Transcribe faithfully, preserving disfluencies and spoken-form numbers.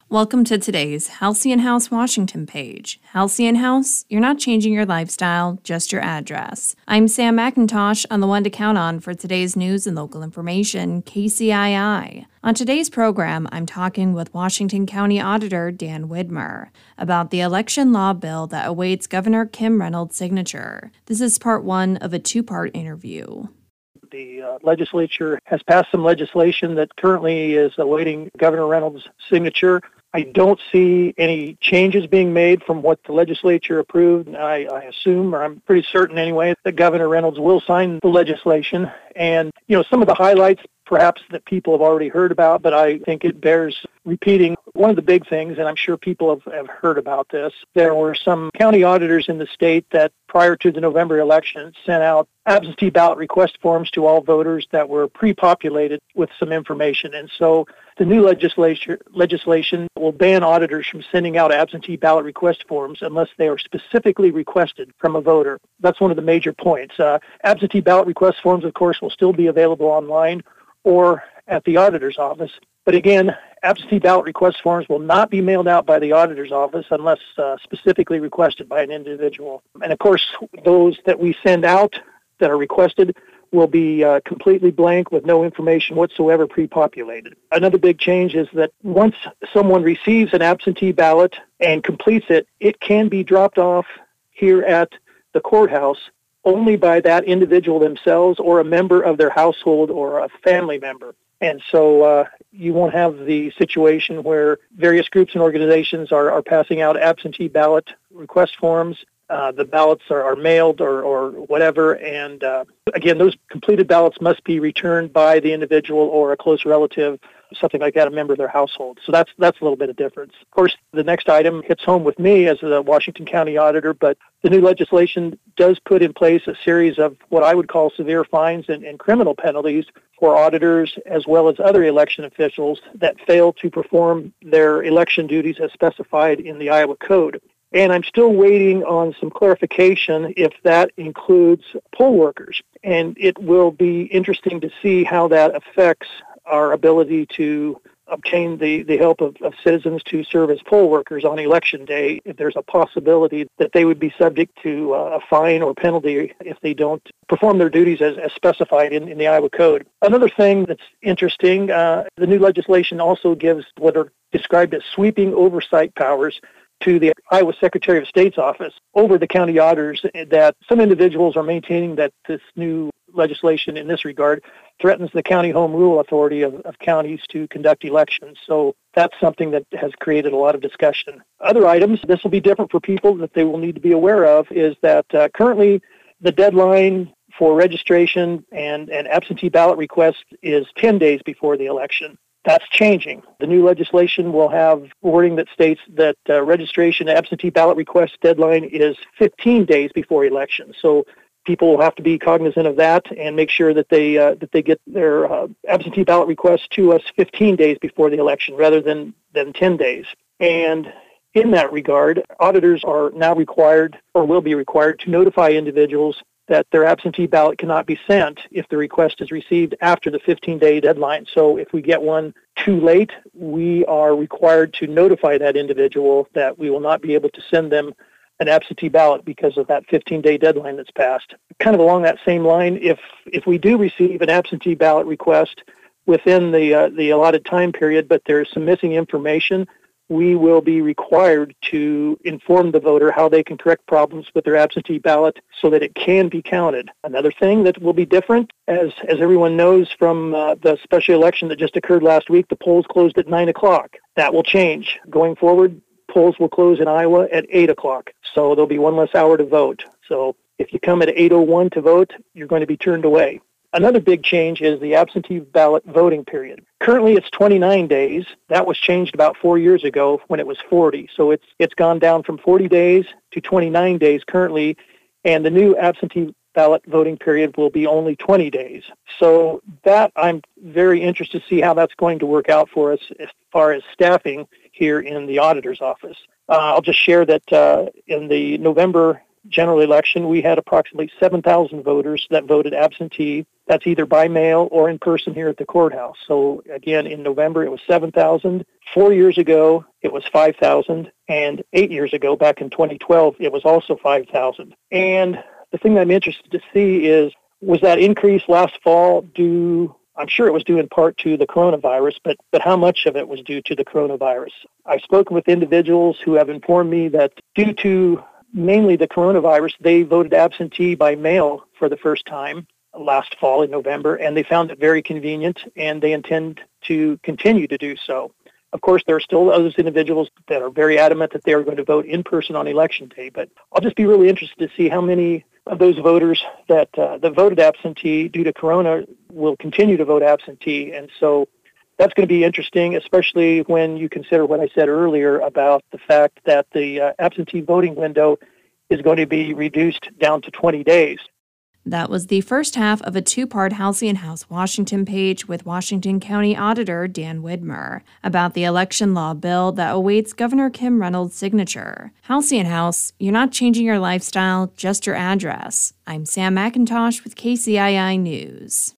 Welcome to today's Halcyon House Washington page. Halcyon House, you're not changing your lifestyle, just your address. I'm Sam McIntosh on the one to count on for today's news and local information, K C I I. On today's program, I'm talking with Washington County Auditor Dan Widmer about the election law bill that awaits Governor Kim Reynolds' signature. This is part one of a two-part interview. The uh, legislature has passed some legislation that currently is awaiting Governor Reynolds' signature. I don't see any changes being made from what the legislature approved. I, I assume, or I'm pretty certain anyway, that Governor Reynolds will sign the legislation. And, you know, some of the highlights perhaps that people have already heard about, but I think it bears repeating. One of the big things, and I'm sure people have, have heard about this, there were some county auditors in the state that prior to the November election sent out absentee ballot request forms to all voters that were pre-populated with some information. And so the new legislature, legislation will ban auditors from sending out absentee ballot request forms unless they are specifically requested from a voter. That's one of the major points. Uh, absentee ballot request forms, of course, will still be available online or at the auditor's office. But again, absentee ballot request forms will not be mailed out by the auditor's office unless uh, specifically requested by an individual. And of course, those that we send out that are requested will be uh, completely blank with no information whatsoever pre-populated. Another big change is that once someone receives an absentee ballot and completes it, it can be dropped off here at the courthouse only by that individual themselves or a member of their household or a family member. And so uh, you won't have the situation where various groups and organizations are, are passing out absentee ballot request forms. Uh, the ballots are, are mailed or, or whatever. And uh, again, those completed ballots must be returned by the individual or a close relative, something like that, a member of their household. So that's that's a little bit of difference. Of course, the next item hits home with me as the Washington County Auditor, but the new legislation does put in place a series of what I would call severe fines and, and criminal penalties for auditors as well as other election officials that fail to perform their election duties as specified in the Iowa Code. And I'm still waiting on some clarification if that includes poll workers. And it will be interesting to see how that affects our ability to obtain the, the help of, of citizens to serve as poll workers on election day, if there's a possibility that they would be subject to uh, a fine or penalty if they don't perform their duties as, as specified in, in the Iowa Code. Another thing that's interesting, uh, the new legislation also gives what are described as sweeping oversight powers to the Iowa Secretary of State's office over the county auditors, that some individuals are maintaining that this new legislation in this regard threatens the county home rule authority of, of counties to conduct elections. So that's something that has created a lot of discussion. Other items, this will be different for people that they will need to be aware of, is that uh, currently the deadline for registration and, and absentee ballot request is ten days before the election. That's changing. The new legislation will have wording that states that uh, registration absentee ballot request deadline is fifteen days before election. So people will have to be cognizant of that and make sure that they uh, that they get their uh, absentee ballot requests to us fifteen days before the election rather than, than ten days. And in that regard, auditors are now required or will be required to notify individuals that their absentee ballot cannot be sent if the request is received after the fifteen-day deadline. So if we get one too late, we are required to notify that individual that we will not be able to send them an absentee ballot because of that fifteen-day deadline that's passed. Kind of along that same line, if if we do receive an absentee ballot request within the uh, the allotted time period, but there's some missing information, we will be required to inform the voter how they can correct problems with their absentee ballot so that it can be counted. Another thing that will be different, as as everyone knows from uh, the special election that just occurred last week, the polls closed at nine o'clock. That will change. Going forward, polls will close in Iowa at eight o'clock. So there'll be one less hour to vote. So if you come at eight oh one to vote, you're going to be turned away. Another big change is the absentee ballot voting period. Currently, it's twenty-nine days. That was changed about four years ago when it was forty. So it's it's gone down from forty days to twenty-nine days currently, and the new absentee ballot voting period will be only twenty days. So that I'm very interested to see how that's going to work out for us as far as staffing here in the auditor's office. Uh, I'll just share that uh, in the November general election, we had approximately seven thousand voters that voted absentee. That's either by mail or in person here at the courthouse. So again, in November, it was seven thousand. Four years ago, it was five thousand. And eight years ago, back in twenty twelve, it was also five thousand. And the thing that I'm interested to see is, was that increase last fall due, I'm sure it was due in part to the coronavirus, but, but how much of it was due to the coronavirus? I've spoken with individuals who have informed me that due to mainly the coronavirus, they voted absentee by mail for the first time last fall in November, and they found it very convenient, and they intend to continue to do so. Of course, there are still those individuals that are very adamant that they are going to vote in person on election day, but I'll just be really interested to see how many of those voters that, uh, that voted absentee due to corona will continue to vote absentee. And so that's going to be interesting, especially when you consider what I said earlier about the fact that the uh, absentee voting window is going to be reduced down to twenty days. That was the first half of a two-part Halcyon House Washington page with Washington County Auditor Dan Widmer about the election law bill that awaits Governor Kim Reynolds' signature. Halcyon House, you're not changing your lifestyle, just your address. I'm Sam McIntosh with K C I I News.